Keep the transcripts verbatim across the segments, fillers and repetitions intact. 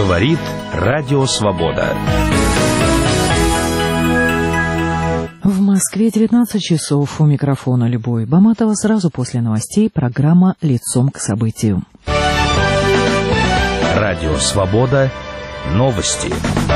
Говорит Радио Свобода. В Москве девятнадцать часов. У микрофона Любовь Баматова. Сразу после новостей программа «Лицом к событию». Радио Свобода. Новости.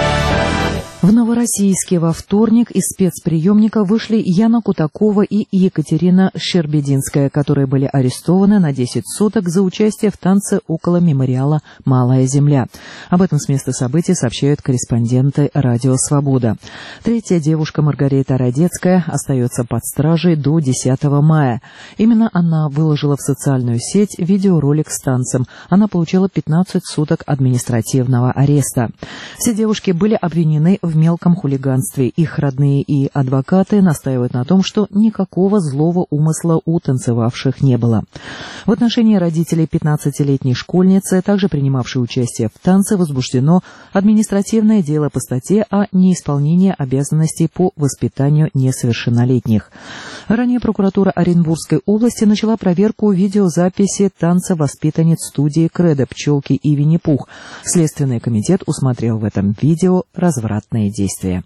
В Новороссийске во вторник из спецприемника вышли Яна Кутакова и Екатерина Щербединская, которые были арестованы на десять суток за участие в танце около мемориала «Малая земля». Об этом с места событий сообщают корреспонденты «Радио Свобода». Третья девушка Маргарита Радецкая остается под стражей до десятого мая. Именно она выложила в социальную сеть видеоролик с танцем. Она получила пятнадцать суток административного ареста. Все девушки были обвинены в мелком хулиганстве. Их родные и адвокаты настаивают на том, что никакого злого умысла у танцевавших не было. В отношении родителей пятнадцатилетней школьницы, также принимавшей участие в танце, возбуждено административное дело по статье о неисполнении обязанностей по воспитанию несовершеннолетних. Ранее прокуратура Оренбургской области начала проверку видеозаписи танца воспитанниц студии «Кредо» «Пчелки» и «Винни-Пух». Следственный комитет усмотрел в этом видео развратные действия.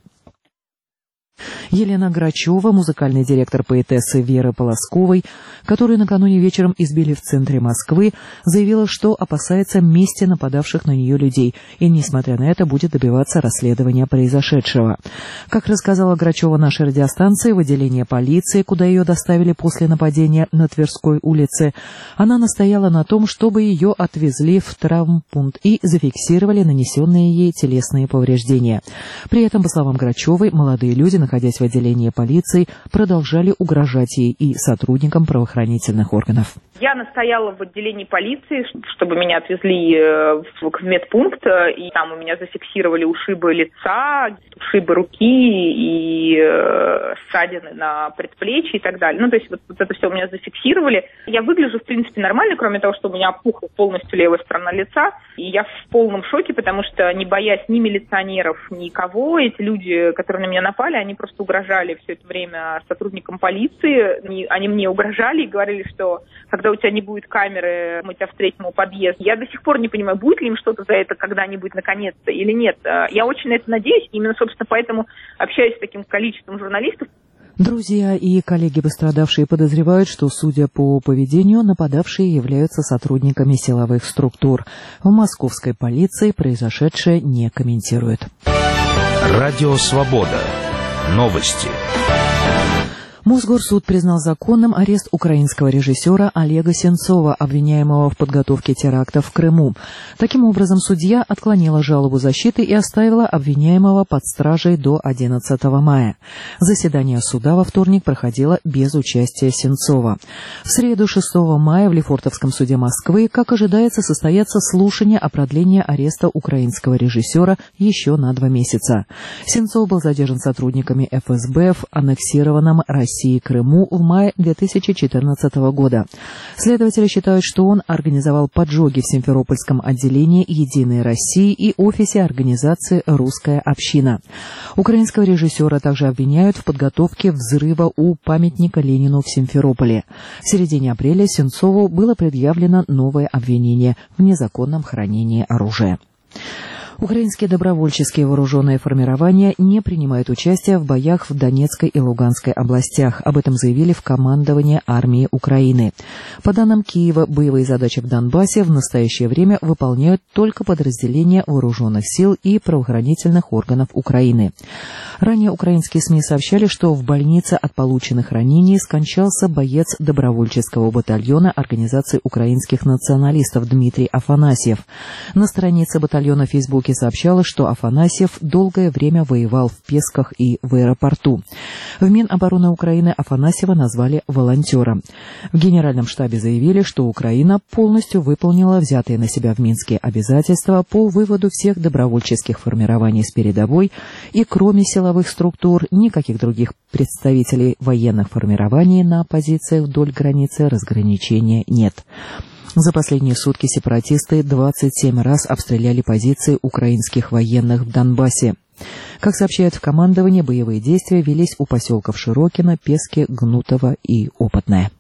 Елена Грачева, музыкальный директор поэтессы Веры Полосковой, которую накануне вечером избили в центре Москвы, заявила, что опасается мести нападавших на нее людей и, несмотря на это, будет добиваться расследования произошедшего. Как рассказала Грачева нашей радиостанции, в отделение полиции, куда ее доставили после нападения на Тверской улице, она настояла на том, чтобы ее отвезли в травмпункт и зафиксировали нанесенные ей телесные повреждения. При этом, по словам Грачевой, молодые люди, находясь в отделении полиции, продолжали угрожать ей и сотрудникам правоохранительных органов. Я настояла в отделении полиции, чтобы меня отвезли в медпункт, и там у меня зафиксировали ушибы лица, ушибы руки и ссадины на предплечье и так далее. Ну, то есть вот, вот это все у меня зафиксировали. Я выгляжу, в принципе, нормально, кроме того, что у меня опухла полностью левая сторона лица, и я в полном шоке, потому что, не боясь ни милиционеров, никого, эти люди, которые на меня напали, они просто угрожали все это время сотрудникам полиции. Они, они мне угрожали и говорили, что когда у тебя не будет камеры, мы тебя встретим у подъезда. Я до сих пор не понимаю, будет ли им что-то за это когда-нибудь наконец-то или нет. Я очень на это надеюсь. Именно, собственно, поэтому общаюсь с таким количеством журналистов. Друзья и коллеги пострадавшие подозревают, что, судя по поведению, нападавшие являются сотрудниками силовых структур. В московской полиции произошедшее не комментируют. Радио Свобода. Новости. Мосгорсуд признал законным арест украинского режиссера Олега Сенцова, обвиняемого в подготовке терактов в Крыму. Таким образом, судья отклонила жалобу защиты и оставила обвиняемого под стражей до одиннадцатого мая. Заседание суда во вторник проходило без участия Сенцова. В среду шестого мая в Лефортовском суде Москвы, как ожидается, состоятся слушания о продлении ареста украинского режиссера еще на два месяца. Сенцов был задержан сотрудниками эф эс бэ в аннексированном России и Крыму в мае две тысячи четырнадцатого года. Следователи считают, что он организовал поджоги в Симферопольском отделении «Единой России» и офисе организации «Русская община». Украинского режиссера также обвиняют в подготовке взрыва у памятника Ленину в Симферополе. В середине апреля Сенцову было предъявлено новое обвинение в незаконном хранении оружия. Украинские добровольческие вооруженные формирования не принимают участие в боях в Донецкой и Луганской областях. Об этом заявили в командовании армии Украины. По данным Киева, боевые задачи в Донбассе в настоящее время выполняют только подразделения вооруженных сил и правоохранительных органов Украины. Ранее украинские СМИ сообщали, что в больнице от полученных ранений скончался боец добровольческого батальона Организации украинских националистов Дмитрий Афанасьев. На странице батальона в Фейсбуке сообщалось, что Афанасьев долгое время воевал в Песках и в аэропорту. В Минобороны Украины Афанасьева назвали волонтером. В Генеральном штабе заявили, что Украина полностью выполнила взятые на себя в Минске обязательства по выводу всех добровольческих формирований с передовой, и кроме силовых структур никаких других представителей военных формирований на позициях вдоль границы разграничения нет. За последние сутки сепаратисты двадцать семь раз обстреляли позиции украинских военных в Донбассе. Как сообщают в командовании, боевые действия велись у поселков Широкино, Пески, Гнутово и Опытное.